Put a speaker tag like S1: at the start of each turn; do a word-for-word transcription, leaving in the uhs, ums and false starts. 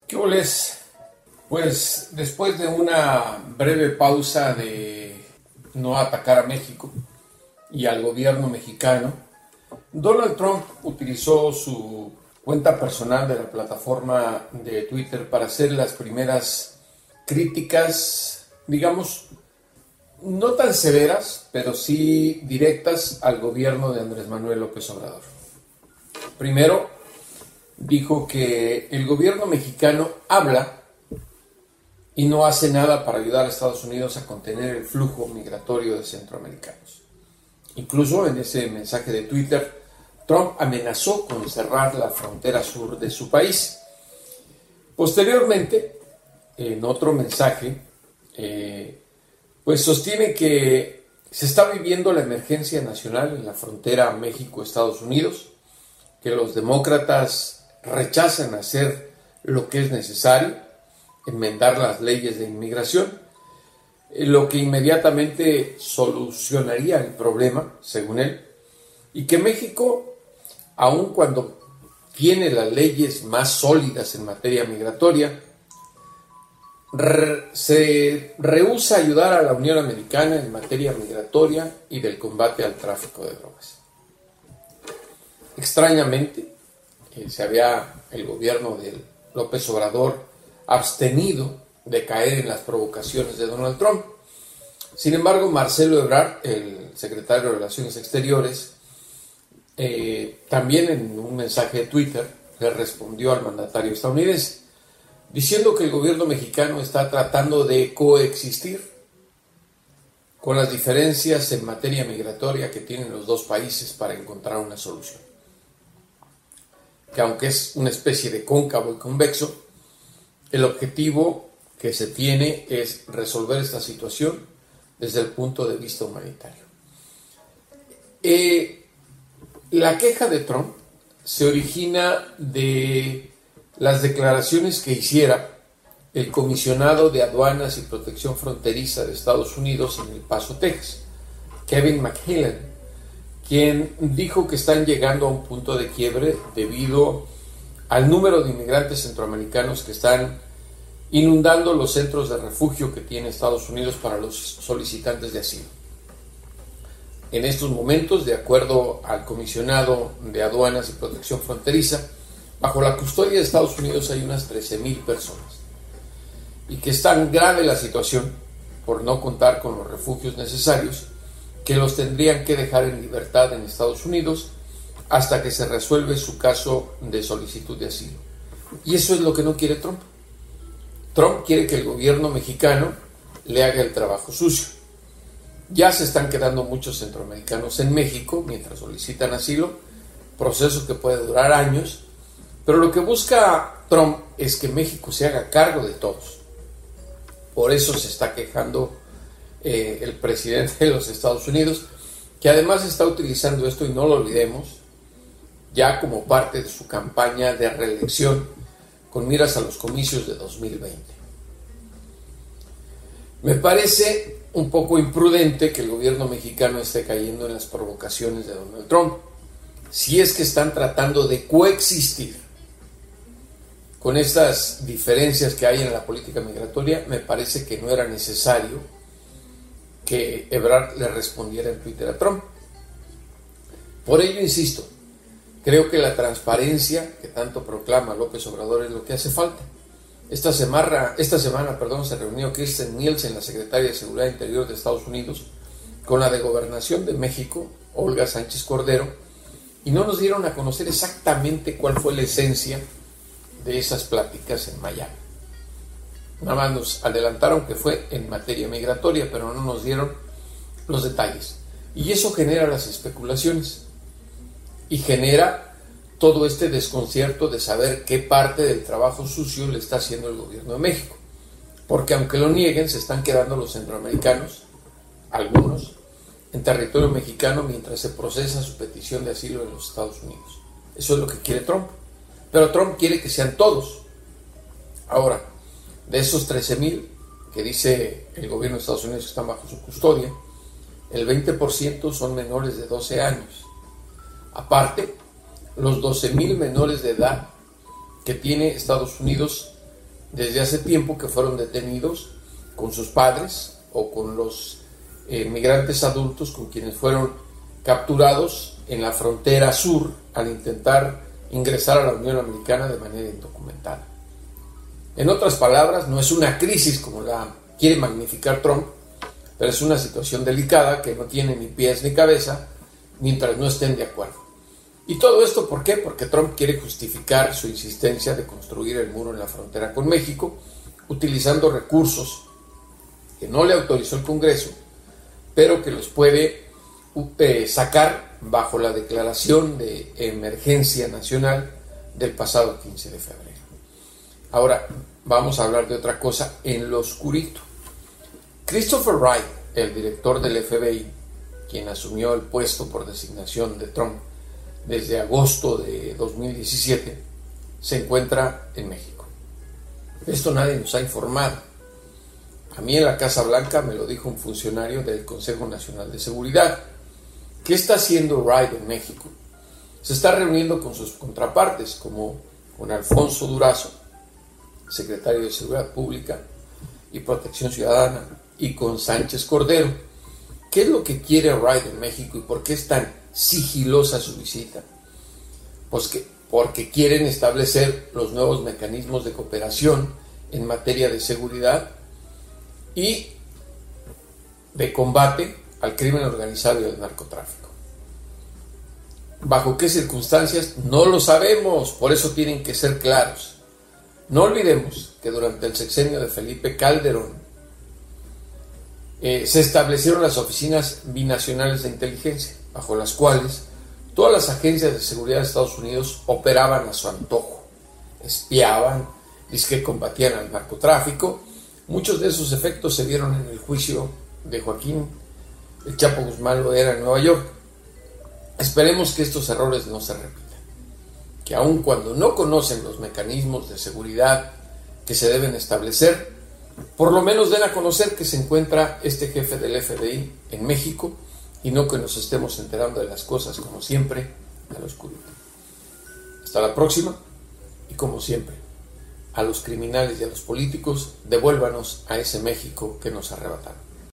S1: ¿Qué oles? Pues después de una breve pausa de no atacar a México y al gobierno mexicano, Donald Trump utilizó su cuenta personal de la plataforma de Twitter para hacer las primeras críticas, digamos, no tan severas, pero sí directas al gobierno de Andrés Manuel López Obrador. Primero, dijo que el gobierno mexicano habla y no hace nada para ayudar a Estados Unidos a contener el flujo migratorio de centroamericanos. Incluso en ese mensaje de Twitter, Trump amenazó con cerrar la frontera sur de su país. Posteriormente, en otro mensaje, eh, pues sostiene que se está viviendo la emergencia nacional en la frontera México-Estados Unidos, que los demócratas rechazan hacer lo que es necesario, enmendar las leyes de inmigración, lo que inmediatamente solucionaría el problema, según él, y que México, aun cuando tiene las leyes más sólidas en materia migratoria, re- se rehúsa a ayudar a la Unión Americana en materia migratoria y del combate al tráfico de drogas. Extrañamente, eh, se había el gobierno de López Obrador abstenido de caer en las provocaciones de Donald Trump. Sin embargo, Marcelo Ebrard, el secretario de Relaciones Exteriores, eh, también en un mensaje de Twitter le respondió al mandatario estadounidense, diciendo que el gobierno mexicano está tratando de coexistir con las diferencias en materia migratoria que tienen los dos países para encontrar una solución. Que aunque es una especie de cóncavo y convexo, el objetivo que se tiene es resolver esta situación desde el punto de vista humanitario. Eh, la queja de Trump se origina de las declaraciones que hiciera el comisionado de Aduanas y Protección Fronteriza de Estados Unidos en El Paso, Texas, Kevin McHale, quien dijo que están llegando a un punto de quiebre debido al número de inmigrantes centroamericanos que están inundando los centros de refugio que tiene Estados Unidos para los solicitantes de asilo. En estos momentos, de acuerdo al comisionado de Aduanas y Protección Fronteriza, bajo la custodia de Estados Unidos hay unas trece mil personas, y que es tan grave la situación, por no contar con los refugios necesarios, que los tendrían que dejar en libertad en Estados Unidos hasta que se resuelve su caso de solicitud de asilo. Y eso es lo que no quiere Trump. Trump quiere que el gobierno mexicano le haga el trabajo sucio. Ya se están quedando muchos centroamericanos en México mientras solicitan asilo, proceso que puede durar años, pero lo que busca Trump es que México se haga cargo de todos. Por eso se está quejando eh, el presidente de los Estados Unidos, que además está utilizando esto, y no lo olvidemos, ya como parte de su campaña de reelección con miras a los comicios de dos mil veinte. Me parece un poco imprudente que el gobierno mexicano esté cayendo en las provocaciones de Donald Trump, si es que están tratando de coexistir con estas diferencias que hay en la política migratoria. Me parece que no era necesario que Ebrard le respondiera en Twitter a Trump. Por ello, insisto, creo que la transparencia que tanto proclama López Obrador es lo que hace falta. Esta semana, esta semana perdón, se reunió Kirstjen Nielsen, la secretaria de Seguridad Interior de Estados Unidos, con la de Gobernación de México, Olga Sánchez Cordero, y no nos dieron a conocer exactamente cuál fue la esencia de esas pláticas en Miami. Nada más nos adelantaron que fue en materia migratoria, pero no nos dieron los detalles. Y eso genera las especulaciones y genera todo este desconcierto de saber qué parte del trabajo sucio le está haciendo el gobierno de México. Porque aunque lo nieguen, se están quedando los centroamericanos, algunos, en territorio mexicano mientras se procesa su petición de asilo en los Estados Unidos. Eso es lo que quiere Trump. Pero Trump quiere que sean todos. Ahora, de esos trece mil que dice el gobierno de Estados Unidos que están bajo su custodia, el veinte por ciento son menores de doce años. Aparte, los doce mil menores de edad que tiene Estados Unidos desde hace tiempo que fueron detenidos con sus padres o con los eh, migrantes adultos con quienes fueron capturados en la frontera sur al intentar ingresar a la Unión Americana de manera indocumentada. En otras palabras, no es una crisis como la quiere magnificar Trump, pero es una situación delicada que no tiene ni pies ni cabeza mientras no estén de acuerdo. ¿Y todo esto por qué? Porque Trump quiere justificar su insistencia de construir el muro en la frontera con México, utilizando recursos que no le autorizó el Congreso, pero que los puede eh, sacar bajo la declaración de emergencia nacional del pasado quince de febrero. Ahora vamos a hablar de otra cosa en lo oscurito. Christopher Wright, el director del F B I, quien asumió el puesto por designación de Trump desde agosto de dos mil diecisiete, se encuentra en México. Esto nadie nos ha informado. A mí en la Casa Blanca me lo dijo un funcionario del Consejo Nacional de Seguridad. ¿Qué está haciendo Wright en México? Se está reuniendo con sus contrapartes, como con Alfonso Durazo, secretario de Seguridad Pública y Protección Ciudadana, y con Sánchez Cordero. ¿Qué es lo que quiere Wright en México y por qué es tan sigilosa su visita? Pues que, porque quieren establecer los nuevos mecanismos de cooperación en materia de seguridad y de combate al crimen organizado y al narcotráfico. ¿Bajo qué circunstancias? No lo sabemos, por eso tienen que ser claros. No olvidemos que durante el sexenio de Felipe Calderón eh, se establecieron las oficinas binacionales de inteligencia, bajo las cuales todas las agencias de seguridad de Estados Unidos operaban a su antojo, espiaban, dizque combatían al narcotráfico. Muchos de esos efectos se vieron en el juicio de Joaquín El Chapo Guzmán Loera en Nueva York. Esperemos que estos errores no se repitan, que aun cuando no conocen los mecanismos de seguridad que se deben establecer, por lo menos den a conocer que se encuentra este jefe del F B I en México y no que nos estemos enterando de las cosas, como siempre, al oscurito. Hasta la próxima y, como siempre, a los criminales y a los políticos, devuélvanos a ese México que nos arrebataron.